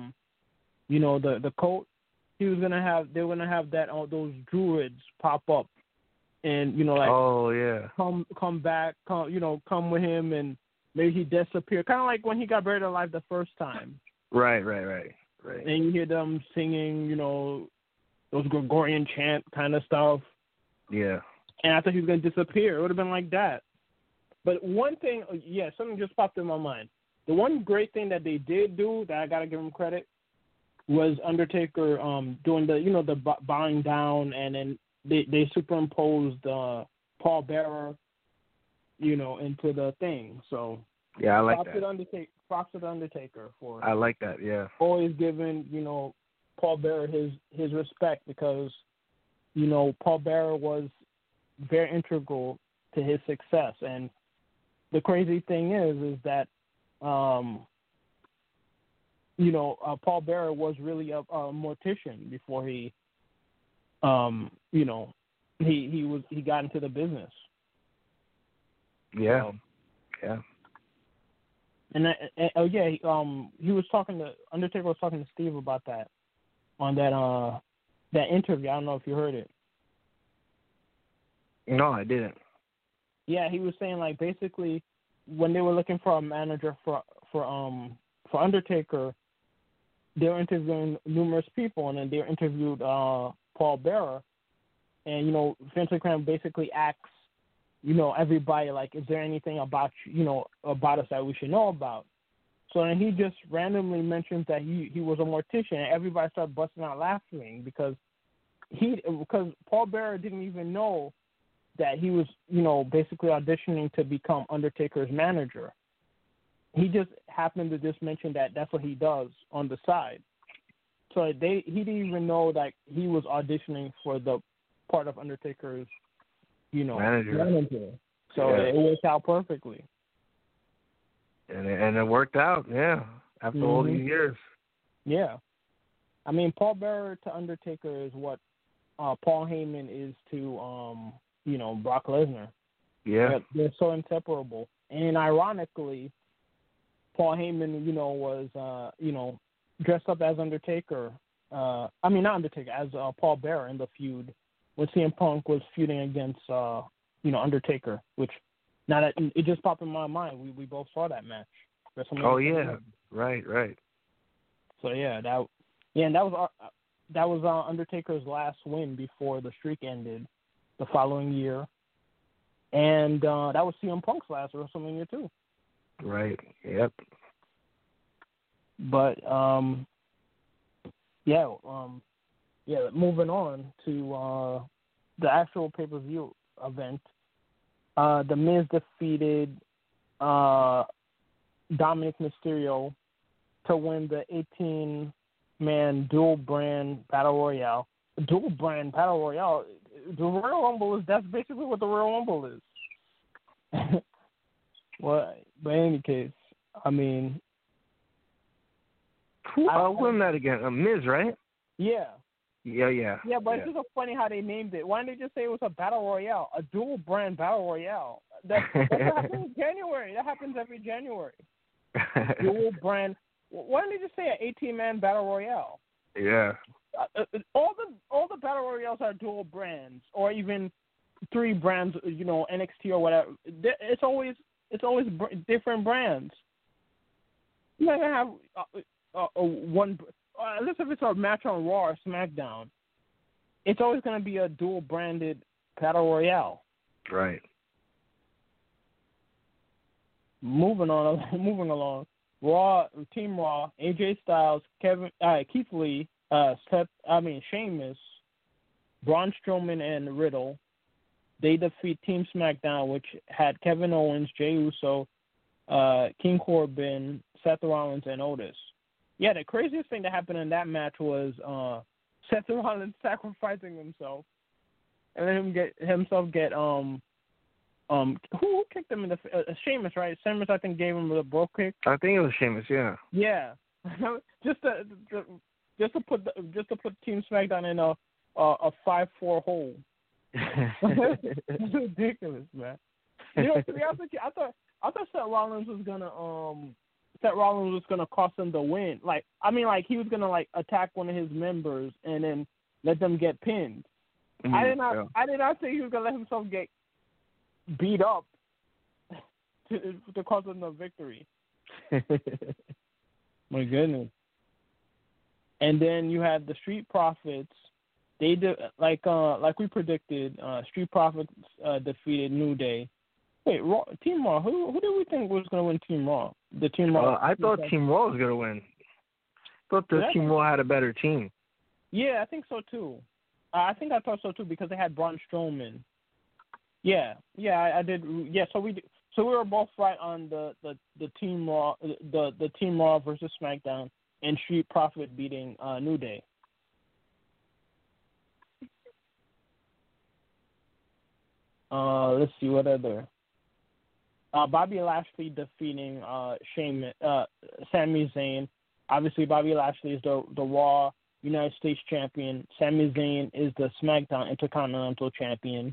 coat, they were gonna have that those druids pop up and come back, come with him, and maybe he disappear, kind of like when he got buried alive the first time. Right. And you hear them singing, those Gregorian chant kind of stuff. Yeah. And I thought he was going to disappear. It would have been like that. But one thing, something just popped in my mind. The one great thing that they did do that I got to give him credit was Undertaker doing the bowing down, and then they superimposed Paul Bearer, into the thing. So yeah, I like props that. Props to the Undertaker for I like that. Yeah. Always giving Paul Bearer his respect because Paul Bearer was very integral to his success. And the crazy thing is that Paul Bearer was really a mortician before he he got into the business. Yeah. And he was Undertaker was talking to Steve about that on that interview. I don't know if you heard it. No, I didn't. Yeah, he was saying like basically when they were looking for a manager for Undertaker, they were interviewing numerous people, and then they interviewed Paul Bearer, and Vince McMahon basically asks everybody like, is there anything about about us that we should know about? So then he just randomly mentions that he was a mortician, and everybody started busting out laughing because Paul Bearer didn't even know that he was, basically auditioning to become Undertaker's manager. He just happened to just mention that that's what he does on the side. So he didn't even know that he was auditioning for the part of Undertaker's, manager. So it worked out perfectly. And it worked out, yeah. After all these years. Yeah. I mean, Paul Bearer to Undertaker is what Paul Heyman is to Brock Lesnar. Yeah. They're so inseparable. And ironically, Paul Heyman, was dressed up as Undertaker. Not Undertaker, as Paul Bearer in the feud when CM Punk was feuding against Undertaker, which now that it just popped in my mind. We both saw that match. Oh yeah. Right. So that was Undertaker's last win before the streak ended the following year, and that was CM Punk's last WrestleMania too. Right. Yep. But moving on to the actual pay-per-view event, The Miz defeated Dominic Mysterio to win the 18-man dual brand battle royale. Dual brand battle royale. The Royal Rumble that's basically what the Royal Rumble is. Well, but in any case, I mean, I'll win that again. Miz, right? Yeah. Yeah. Yeah, but it's just so funny how they named it. Why didn't they just say it was a battle royale, a dual brand battle royale? That happens in January. That happens every January. Dual brand. Why didn't they just say an 18-man battle royale? Yeah. All the battle royales are dual brands, or even 3 brands. NXT or whatever. It's always different brands. You're not gonna have one. Unless if it's a match on Raw or SmackDown, it's always going to be a dual branded battle royale. Right. Moving along. Raw, Team Raw, AJ Styles, Keith Lee, Sheamus, Braun Strowman, and Riddle. They defeat Team SmackDown, which had Kevin Owens, Jey Uso, King Corbin, Seth Rollins, and Otis. Yeah, the craziest thing that happened in that match was Seth Rollins sacrificing himself, and then who kicked him in the Sheamus, right? Sheamus, I think, gave him the bro kick. I think it was Sheamus, yeah. Yeah, just to put Team SmackDown in a 5-4 hole. It's ridiculous, man. To be honest with you, I thought Seth Rollins was gonna cost him the win. He was gonna attack one of his members and then let them get pinned. I did not think he was gonna let himself get beat up to cost him the victory. My goodness. And then you had the Street Profits. They did like we predicted. Street Profits defeated New Day. Wait, Team Raw. Who did we think was going to win Team Raw? The Team Raw. I thought Team Raw was going to win. I thought the Team Raw had a better team. Yeah, I think so too. I thought so too because they had Braun Strowman. Yeah, I did. Yeah, so we were both right on the Team Raw, the Team Raw versus SmackDown, and Street Profit beating New Day. Let's see what other. Bobby Lashley defeating Sami Zayn. Obviously, Bobby Lashley is the Raw United States Champion. Sami Zayn is the SmackDown Intercontinental Champion.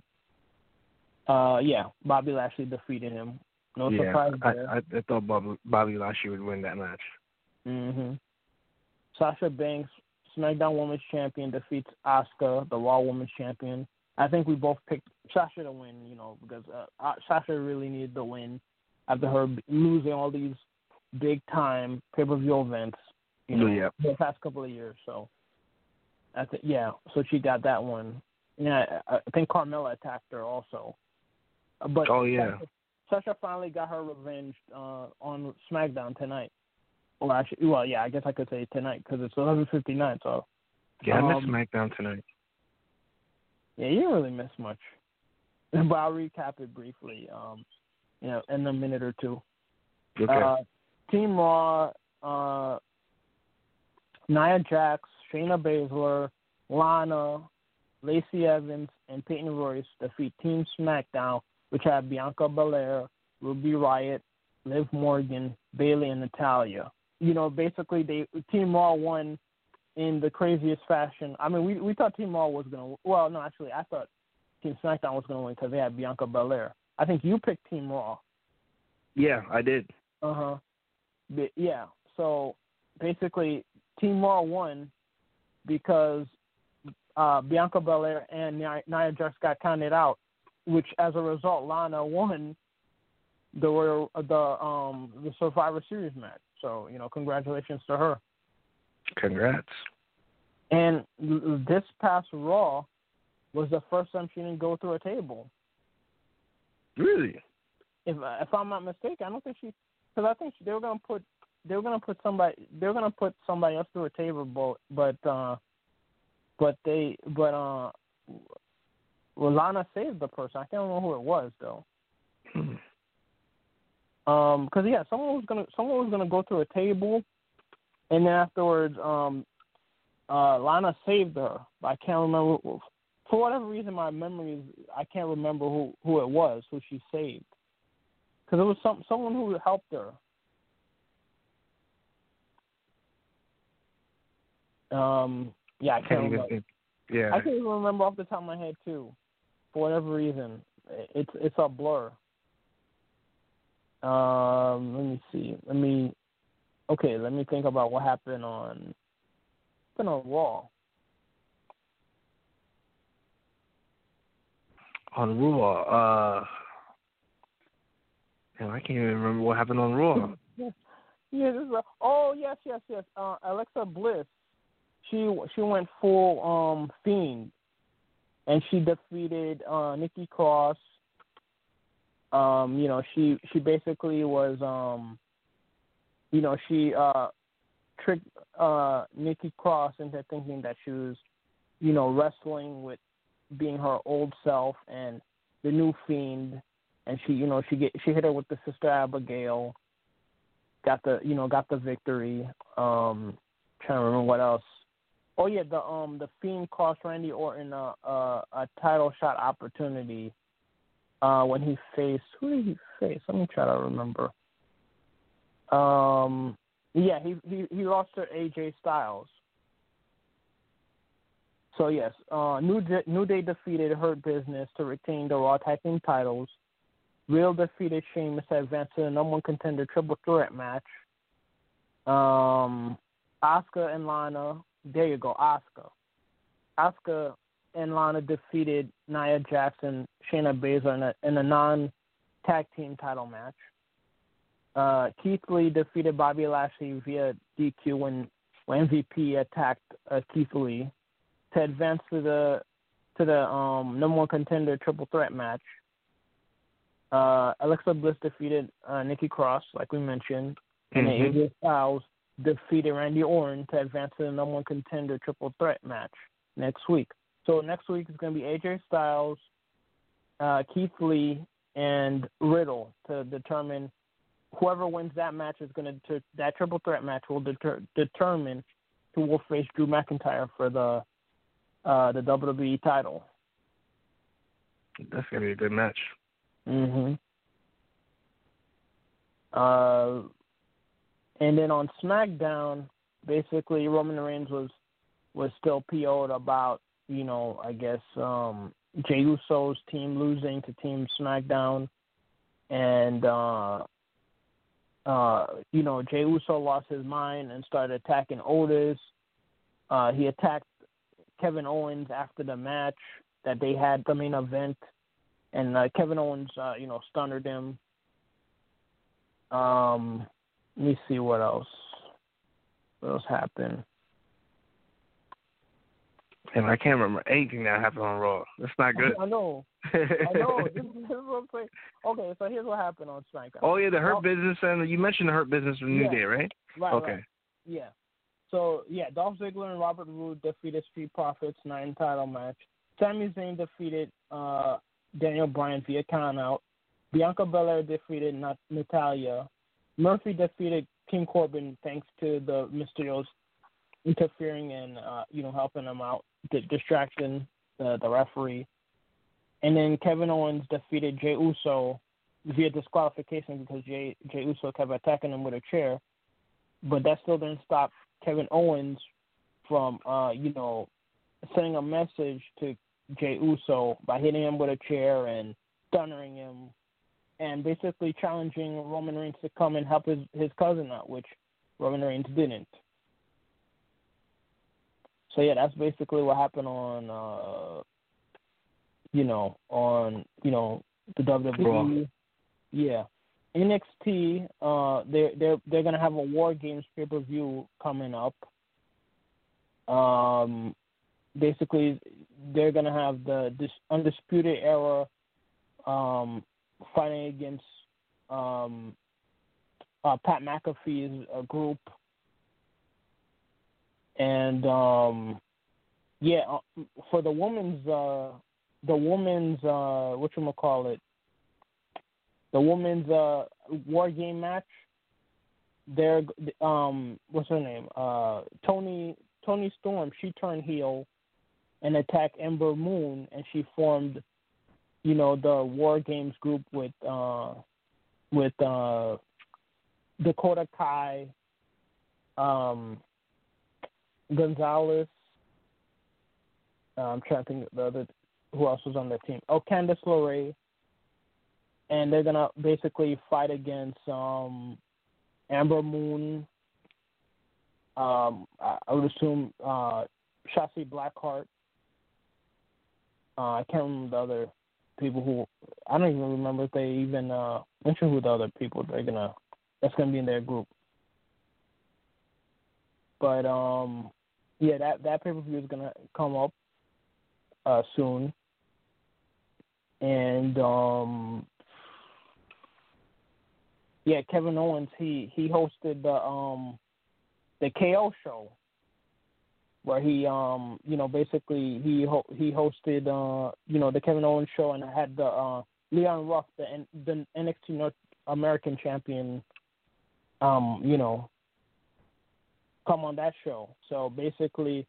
Bobby Lashley defeated him. No surprise there. I thought Bobby Lashley would win that match. Mm-hmm. Sasha Banks, SmackDown Women's Champion, defeats Asuka, the Raw Women's Champion. I think we both picked Sasha to win, because Sasha really needed the win after her losing all these big-time pay-per-view events, the past couple of years. So, so she got that one. Yeah, I think Carmella attacked her also. But Sasha finally got her revenge on SmackDown tonight. I guess I could say tonight because it's 11:59. So I missed SmackDown tonight. Yeah, you didn't really miss much, but I'll recap it briefly. In a minute or two. Okay. Team Raw, Nia Jax, Shayna Baszler, Lana, Lacey Evans, and Peyton Royce defeat Team SmackDown, which had Bianca Belair, Ruby Riott, Liv Morgan, Bayley, and Natalya. You know, basically, Team Raw won in the craziest fashion. I mean, we thought Team Raw was going to – well, no, actually, I thought Team SmackDown was going to win because they had Bianca Belair. I think you picked Team Raw. Yeah, I did. Uh-huh. Yeah, so basically Team Raw won because Bianca Belair and Nia Jax got counted out, which as a result Lana won the Survivor Series match. So, you know, congratulations to her. Congrats. And this past Raw was the first time she didn't go through a table. Really? If I'm not mistaken, I don't think she, because I think they were gonna put somebody else through a table, but Lana saved the person. I can't remember who it was though. Because someone was gonna go through a table, and then afterwards, Lana saved her. But I can't remember, for whatever reason. My memory is I can't remember who it was who she saved. Because it was someone who helped her. I can't remember. I can't even remember off the top of my head too. For whatever reason, it's a blur. Let me see. Let me think about what happened on Raw. On Raw, I can't even remember what happened on Raw. Yes. Alexa Bliss. She went full Fiend, and she defeated Nikki Cross. She basically was she tricked Nikki Cross into thinking that she was, wrestling with being her old self and the new Fiend. And she hit her with the Sister Abigail, got the victory. Trying to remember what else. Oh yeah, the Fiend cost Randy Orton a title shot opportunity when he faced, who did he face? Let me try to remember. He lost to AJ Styles. So yes, New Day defeated Hurt Business to retain the Raw Tag Team titles. Real defeated Sheamus to advance to the number one contender triple threat match. Asuka and Lana. There you go, Asuka. Asuka and Lana defeated Nia Jax and Shayna Baszler in a non-tag team title match. Keith Lee defeated Bobby Lashley via DQ when MVP attacked Keith Lee to advance to the number one contender triple threat match. Alexa Bliss defeated Nikki Cross, like we mentioned, and AJ Styles defeated Randy Orton to advance to the number one contender triple threat match next week. So next week is going to be AJ Styles, Keith Lee, and Riddle to determine whoever wins that match is going to that triple threat match will determine who will face Drew McIntyre for the WWE title. That's going to be a good match. And then on SmackDown, basically Roman Reigns was still PO'd about, I guess Jey Uso's team losing to Team SmackDown, and Jey Uso lost his mind and started attacking Otis. He attacked Kevin Owens after the match that they had, the main event, and Kevin Owens, stunned him. Let me see what else happened. And I can't remember anything that happened on Raw. That's not good. I know. This is what I'm saying. Okay, so here's what happened on SmackDown. Oh yeah, the Hurt Business, and you mentioned the Hurt Business from New Day, right? Right. Okay. Right. Yeah. So Dolph Ziggler and Robert Roode defeated Street Profits 9 title match. Sami Zayn defeated Daniel Bryan via countout. Bianca Belair defeated Natalya. Murphy defeated King Corbin thanks to the Mysterios interfering and helping him out, distracting the referee. And then Kevin Owens defeated Jey Uso via disqualification because Jey Uso kept attacking him with a chair. But that still didn't stop Kevin Owens from, sending a message to Jey Uso by hitting him with a chair and stunnering him and basically challenging Roman Reigns to come and help his cousin out, which Roman Reigns didn't. So, yeah, that's basically what happened on, the WWE. Cool. Yeah. NXT, they're gonna have a War Games pay-per-view coming up. Basically, they're gonna have this Undisputed Era fighting against Pat McAfee's group, and for the women's whatchamacallit, the women's War Game match, they're what's her name? Toni Storm. She turned heel and attacked Ember Moon, and she formed, the War Games group with Dakota Kai, Gonzalez. I'm trying to think of the other who else was on the team. Oh, Candice LeRae. And they're going to basically fight against Amber Moon, I would assume Shotzi Blackheart. I can't remember the other people who – I don't even remember if they even mentioned who the other people that's going to be in their group. But, that pay-per-view is going to come up soon. And Kevin Owens, he hosted the KO show, where he basically he hosted the Kevin Owens show, and had the Leon Ruff, the NXT North American champion, come on that show. So basically,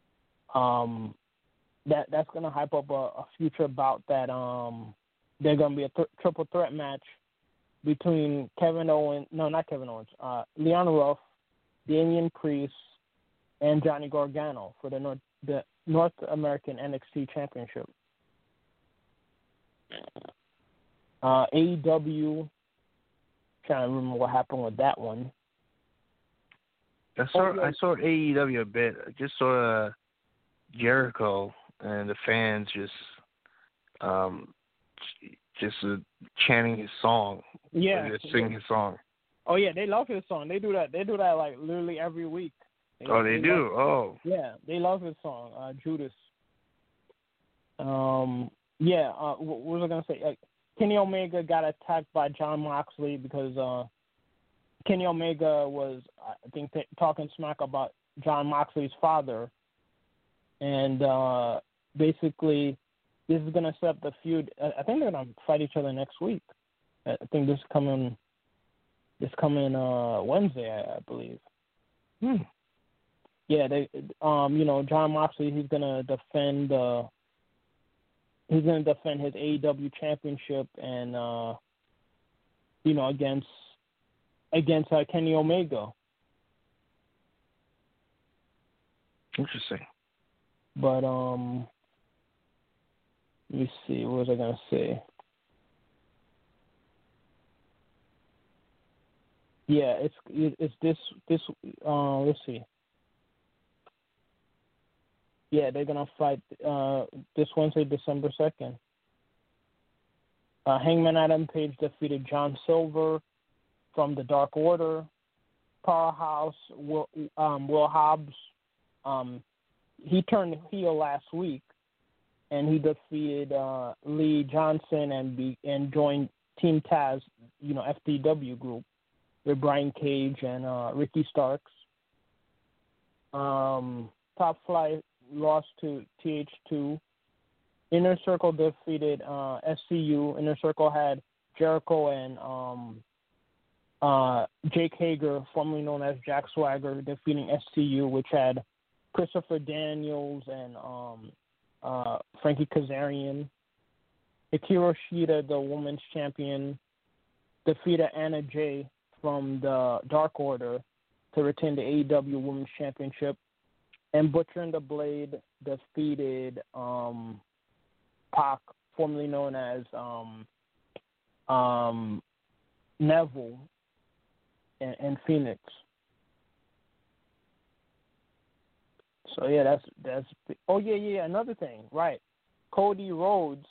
that's gonna hype up a future bout that there's gonna be a triple threat match between Leon Ruff, Damian Priest, and Johnny Gargano for the North American NXT Championship. AEW, trying to remember what happened with that one. I saw AEW a bit. I just saw Jericho and the fans just chanting his song. Yeah, just singing his song. Oh yeah, they love his song. They do that like literally every week. They do. Yeah, they love his song, Judas. What was I gonna say? Kenny Omega got attacked by Jon Moxley because Kenny Omega was, I think, talking smack about Jon Moxley's father, and basically this is gonna set up the feud. I think they're gonna fight each other next week. I think this coming Wednesday, I believe. Yeah, they Jon Moxley, he's gonna defend his AEW championship and against Kenny Omega. Interesting. But let me see, what was I gonna say? Yeah, it's this let's see. Yeah, they're gonna fight this Wednesday, December 2nd. Hangman Adam Page defeated John Silver from the Dark Order. Powerhouse Will Hobbs, he turned heel last week, and he defeated Lee Johnson and joined Team Taz, FTW group with Brian Cage and Ricky Starks. Top Flight lost to TH2. Inner Circle defeated SCU. Inner Circle had Jericho Jake Hager, formerly known as Jack Swagger, defeating SCU, which had Christopher Daniels and Frankie Kazarian. Hikaru Shida, the women's champion, defeated Anna Jay from the Dark Order to retain the AEW Women's Championship. And Butcher and the Blade defeated Pac, formerly known as Neville, and Phoenix. So yeah, that's. Oh yeah. Another thing, right? Cody Rhodes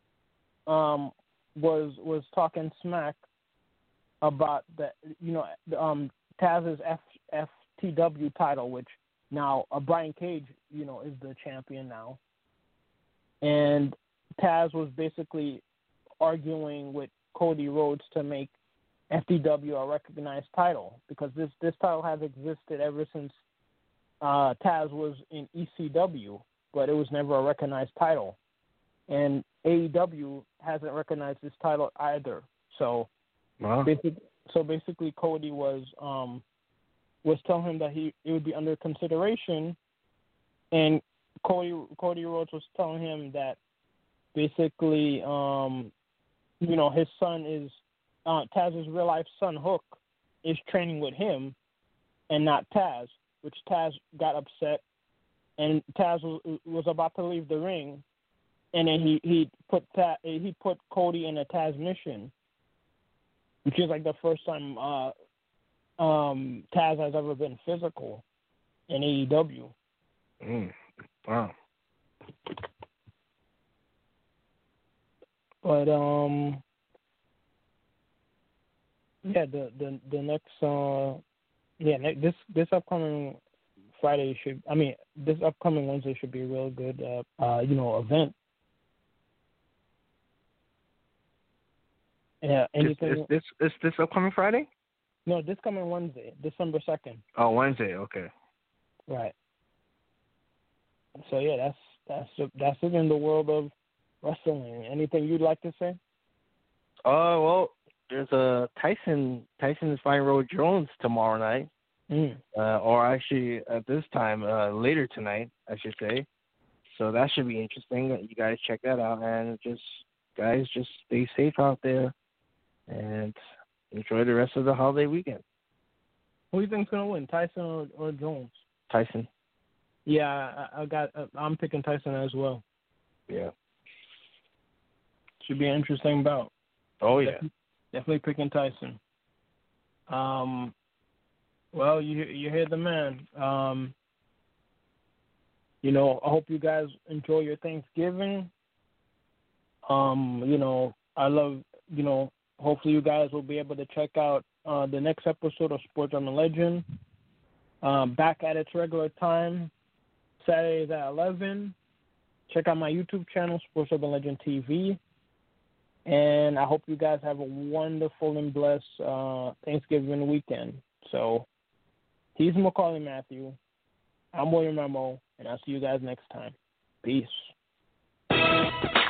was talking smack about Taz's FTW title, which now Brian Cage, is the champion now, and Taz was basically arguing with Cody Rhodes to make FTW a recognized title, because this title has existed ever since Taz was in ECW, but it was never a recognized title, and AEW hasn't recognized this title either. So, wow. Basically, Cody was telling him that it would be under consideration, and Cody Rhodes was telling him that basically, his son is Taz's real life son Hook is training with him and not Taz, which Taz got upset, and Taz was about to leave the ring, and then he put Cody in a Taz mission, which is like the first time Taz has ever been physical in AEW. Wow. But the next this upcoming Friday this upcoming Wednesday should be a real good event. Yeah, anything. Is this upcoming Friday? No, this coming Wednesday, December 2nd. Oh, Wednesday. Okay. Right. So yeah, that's it in the world of wrestling. Anything you'd like to say? Well, there's a Tyson is fighting Roy Jones tomorrow night, or actually at this time later tonight, I should say. So that should be interesting. You guys check that out, and just stay safe out there, and enjoy the rest of the holiday weekend. Who do you think's gonna win, Tyson or Jones? Tyson. Yeah, I'm picking Tyson as well. Yeah. Should be an interesting bout. Oh yeah. Definitely picking Tyson. Well, you hear the man. I hope you guys enjoy your Thanksgiving. I love, hopefully you guys will be able to check out the next episode of Sports Urban Legend. Back at its regular time, Saturdays at 11. Check out my YouTube channel, Sports Urban Legend TV. And I hope you guys have a wonderful and blessed Thanksgiving weekend. So, he's Macaulay Matthew. I'm William Ramo, and I'll see you guys next time. Peace.